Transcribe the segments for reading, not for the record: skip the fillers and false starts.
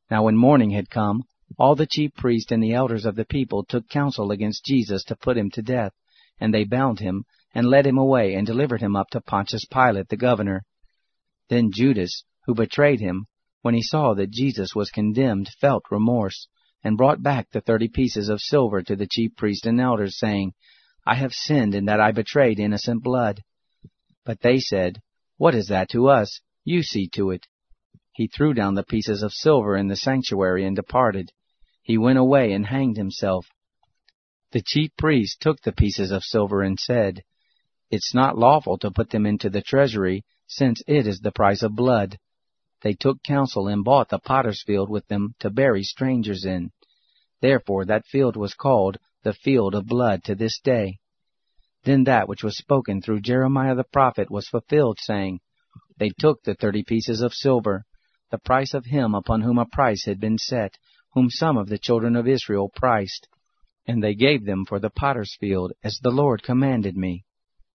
Now when morning had come, all the chief priests and the elders of the people took counsel against Jesus to put him to death, and they bound him, and led him away, and delivered him up to Pontius Pilate the governor. Then Judas, who betrayed him, when he saw that Jesus was condemned, felt remorse, and brought back the 30 pieces of silver to the chief priests and elders, saying, I have sinned in that I betrayed innocent blood. But they said, What is that to us? You see to it. He threw down the pieces of silver in the sanctuary and departed. He went away and hanged himself. The chief priests took the pieces of silver and said, It's not lawful to put them into the treasury, since it is the price of blood. They took counsel and bought the potter's field with them to bury strangers in. Therefore that field was called the field of blood to this day. Then that which was spoken through Jeremiah the prophet was fulfilled, saying, They took the 30 pieces of silver, the price of him upon whom a price had been set, whom some of the children of Israel priced, and they gave them for the potter's field, as the Lord commanded me.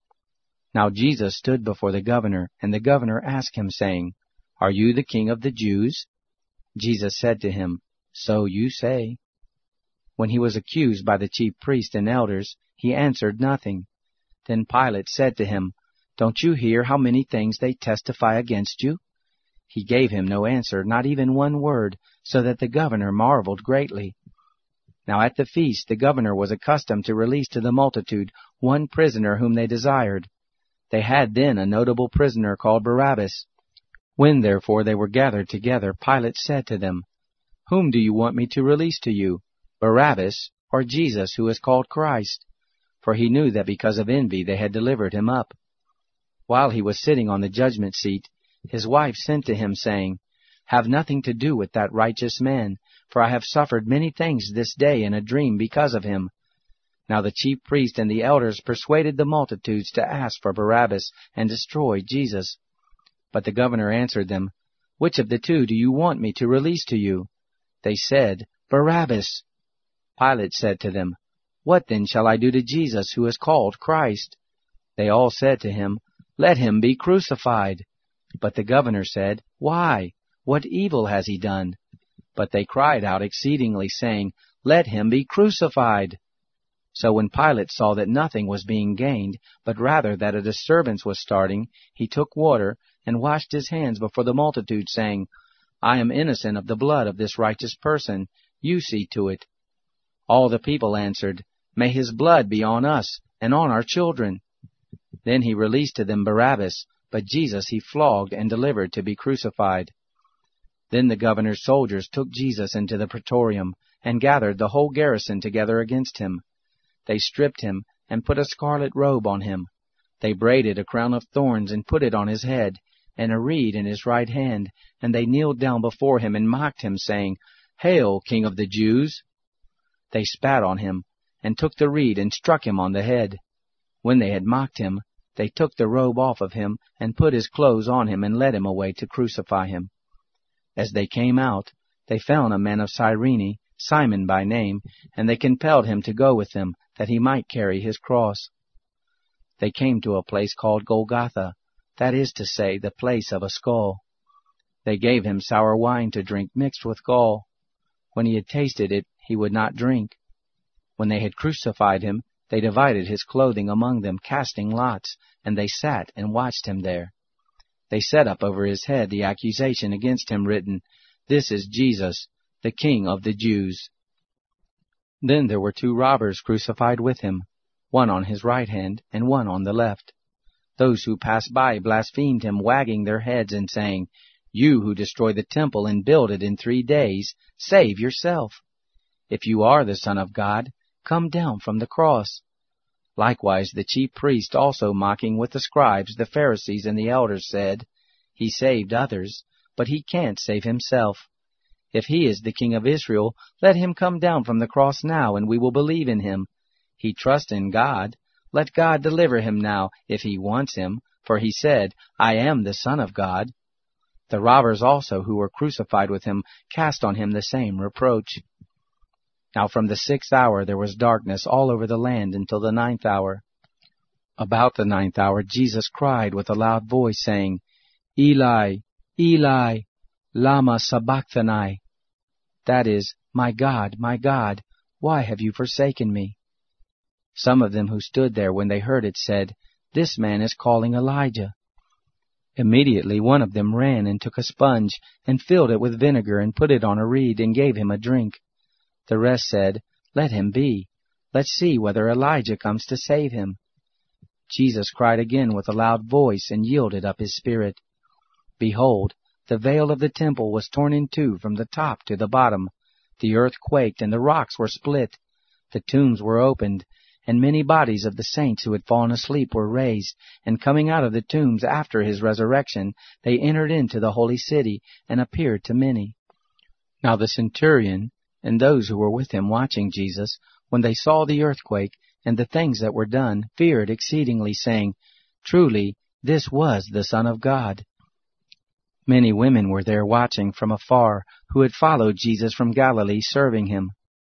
Now Jesus stood before the governor, and the governor asked him, saying, Are you the king of the Jews? Jesus said to him, So you say. When he was accused by the chief priests and elders, he answered nothing. Then Pilate said to him, Don't you hear how many things they testify against you? He gave him no answer, not even one word, so that the governor marveled greatly. Now at the feast the governor was accustomed to release to the multitude one prisoner whom they desired. They had then a notable prisoner called Barabbas. When therefore they were gathered together, Pilate said to them, Whom do you want me to release to you, Barabbas, or Jesus, who is called Christ? For he knew that because of envy they had delivered him up. While he was sitting on the judgment seat, his wife sent to him, saying, Have nothing to do with that righteous man, for I have suffered many things this day in a dream because of him. Now the chief priest and the elders persuaded the multitudes to ask for Barabbas and destroy Jesus. But the governor answered them, Which of the two do you want me to release to you? They said, Barabbas. Pilate said to them, What then shall I do to Jesus, who is called Christ? They all said to him, Let him be crucified. But the governor said, Why? What evil has he done? But they cried out exceedingly, saying, Let him be crucified. So when Pilate saw that nothing was being gained, but rather that a disturbance was starting, he took water and washed his hands before the multitude, saying, I am innocent of the blood of this righteous person. You see to it. All the people answered, May his blood be on us and on our children. Then he released to them Barabbas, but Jesus he flogged and delivered to be crucified. Then the governor's soldiers took Jesus into the praetorium, and gathered the whole garrison together against him. They stripped him, and put a scarlet robe on him. They braided a crown of thorns, and put it on his head, and a reed in his right hand, and they kneeled down before him, and mocked him, saying, Hail, King of the Jews! They spat on him, and took the reed, and struck him on the head. When they had mocked him, they took the robe off of him, and put his clothes on him, and led him away to crucify him. As they came out, they found a man of Cyrene, Simon by name, and they compelled him to go with them, that he might carry his cross. They came to a place called Golgotha, that is to say, the place of a skull. They gave him sour wine to drink mixed with gall. When he had tasted it, he would not drink. When they had crucified him, they divided his clothing among them, casting lots, and they sat and watched him there. They set up over his head the accusation against him written, This is Jesus, the King of the Jews. Then there were 2 robbers crucified with him, one on his right hand and one on the left. Those who passed by blasphemed him, wagging their heads and saying, You who destroy the temple and build it in 3 days, save yourself. If you are the Son of God, come down from the cross. Likewise the chief priests also, mocking with the scribes, the Pharisees, and the elders, said, He saved others, but he can't save himself. If he is the King of Israel, let him come down from the cross now, and we will believe in him. He trusts in God. Let God deliver him now, if he wants him, for he said, I am the Son of God. The robbers also, who were crucified with him, cast on him the same reproach. Now from the 6th hour there was darkness all over the land until the 9th hour. About the 9th hour Jesus cried with a loud voice, saying, Eli, Eli, lama sabachthani, that is, my God, why have you forsaken me?" Some of them who stood there when they heard it said, "This man is calling Elijah." Immediately one of them ran and took a sponge, and filled it with vinegar, and put it on a reed, and gave him a drink. The rest said, "Let him be. Let's see whether Elijah comes to save him." Jesus cried again with a loud voice, and yielded up his spirit. Behold, the veil of the temple was torn in two from the top to the bottom. The earth quaked, and the rocks were split. The tombs were opened, and many bodies of the saints who had fallen asleep were raised, and coming out of the tombs after his resurrection, they entered into the holy city, and appeared to many. Now the centurion, and those who were with him watching Jesus, when they saw the earthquake, and the things that were done, feared exceedingly, saying, "Truly, this was the Son of God." Many women were there watching from afar, who had followed Jesus from Galilee, serving him.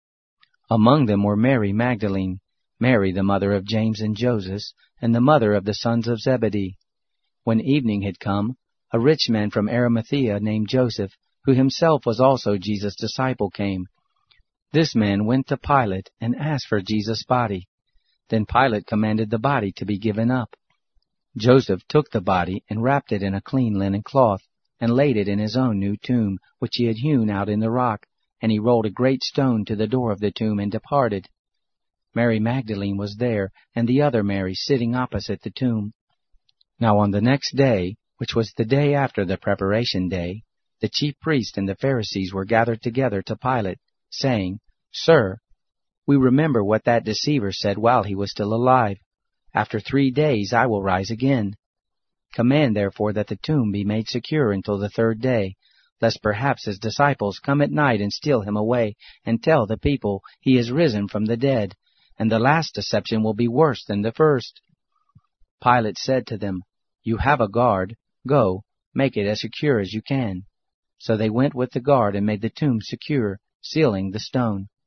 Among them were Mary Magdalene, Mary the mother of James and Joseph, and the mother of the sons of Zebedee. When evening had come, a rich man from Arimathea named Joseph, who himself was also Jesus' disciple, came. This man went to Pilate and asked for Jesus' body. Then Pilate commanded the body to be given up. Joseph took the body and wrapped it in a clean linen cloth, and laid it in his own new tomb, which he had hewn out in the rock, and he rolled a great stone to the door of the tomb and departed. Mary Magdalene was there, and the other Mary sitting opposite the tomb. Now on the next day, which was the day after the preparation day, the chief priests and the Pharisees were gathered together to Pilate, saying, "Sir, we remember what that deceiver said while he was still alive. After 3 days I will rise again. Command therefore that the tomb be made secure until the 3rd day, lest perhaps his disciples come at night and steal him away, and tell the people he is risen from the dead, and the last deception will be worse than the first." Pilate said to them, "You have a guard. Go, make it as secure as you can." So they went with the guard and made the tomb secure, sealing the stone.